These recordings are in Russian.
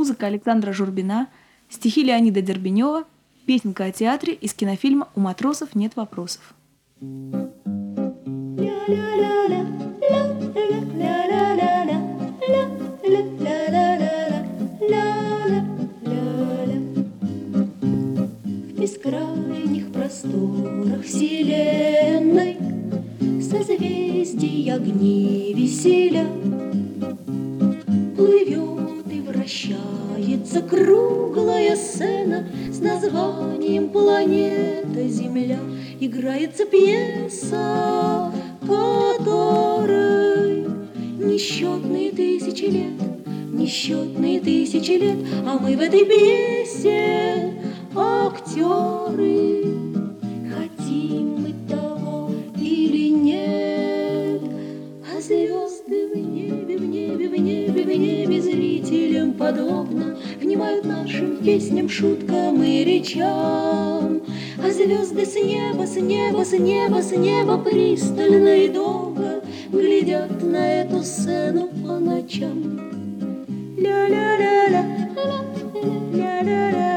Музыка Александра Журбина, стихи Леонида Дербенева, песенка о театре из кинофильма «У матросов нет вопросов». В бескрайних просторах вселенной созвездий огни веселя, плывет и вращается круглая сцена с названием «Планета Земля». Играется пьеса, которой несчетные тысячи лет, а мы в этой пьесе актеры. Хотим мы того или нет, а звезды в небе зрителям подобно внимают нашим песням, шуткам и речам. А звезды с неба пристально и долго глядят на эту сцену по ночам. Ля-ля-ля-ля, ля-ля-ля-ля.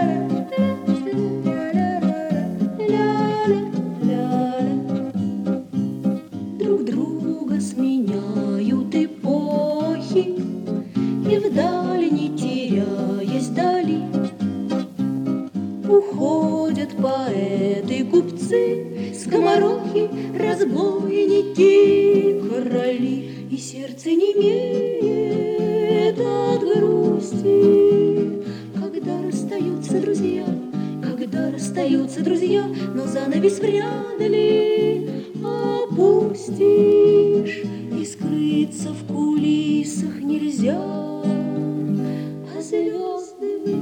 Сменяют эпохи, и вдали, не теряясь вдали, уходят поэты, купцы, скоморохи, разбойники, короли, и сердце немеет от грусти, когда расстаются друзья, но занавес вряд ли опустишь, и скрыться в кулисах нельзя. А звезды в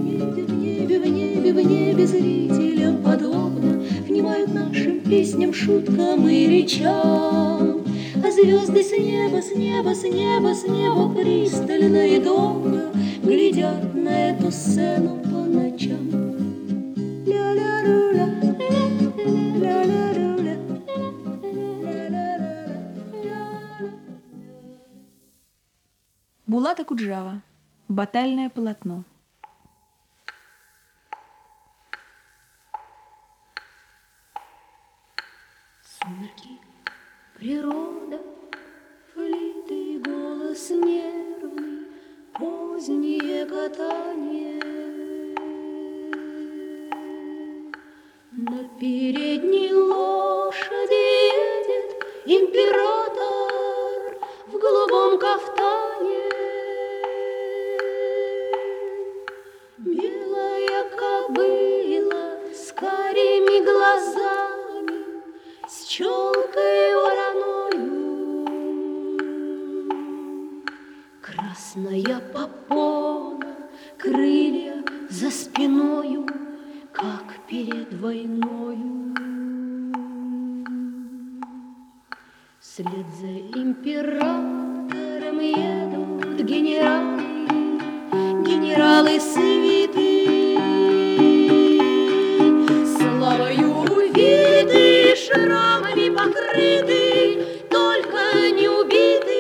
небе зрителям подобно внимают нашим песням, шуткам и речам. А звезды с неба пристально и долго глядят на эту сцену по ночам. Ля-ля-ля-ля, ля-ля-ля-ля. Булат Акуджава. Батальное полотно. Сумерки, природа, флейты, голос нервный, позднее катание. На передней лошади едет император в голубом кафтане. Белая кобыла с карими глазами, с челкой вороною, красная попона, крылья за спиною, как перед войною. Вслед за императором едут генералы свиты, славою увиты, шрамами покрыты, только не убиты.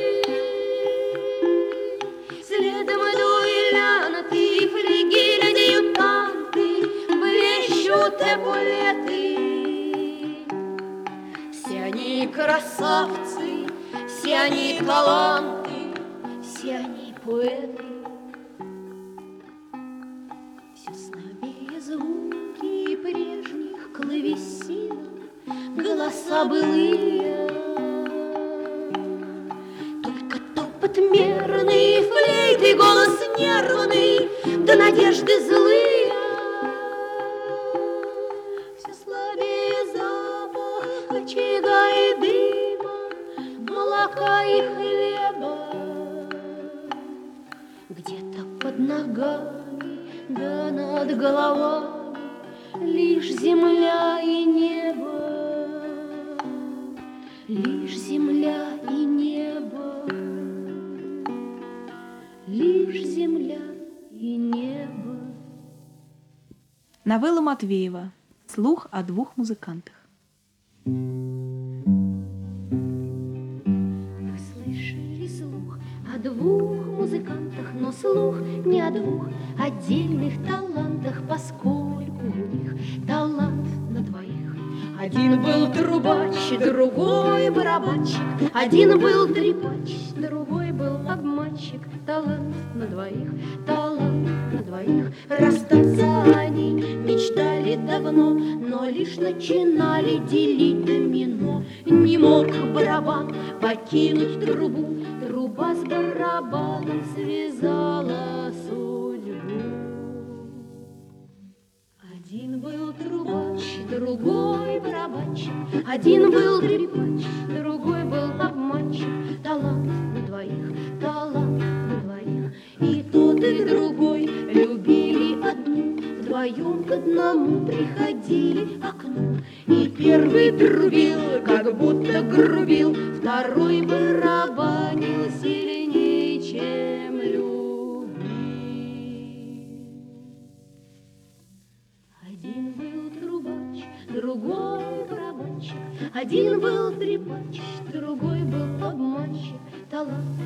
Следом дуэлянты, флигель-адъютанты, блещут эполеты. Все они красавцы, все они таланты, все они поэты. Все слабее звуки прежних клавесин, голоса былые, только топот мерный, флейты, голос нервный, да надежды злые. Все слабее запах очага и дыма, молока и хлеба. Где-то под ногами, да над головами лишь земля и небо, лишь земля и небо, лишь земля и небо. Новелла Матвеева. Слух о двух музыкантах. Вы слышали слух о двух музыкантах, но слух не о двух отдельных талантах, поскольку у них талант на двоих. Один был трубач, другой барабанщик, один был трепач, другой был обманщик. Талант на двоих, талант на двоих. Расстаться они мечтали давно, но лишь начинали делить домино. Не мог барабан покинуть трубу, труба с барабаном связала судьбу. Один был трубач, другой барабанщик, один был трепач, другой был обманщик. Талант на двоих, талант на двоих. И тот, и другой любили одну, вдвоем к одному приходили к окну. И первый трубил, как будто грубил, второй барабанил сильнее, чем любил. Один был трубач, другой барабанщик, один был трепач, другой был обманщик. Талант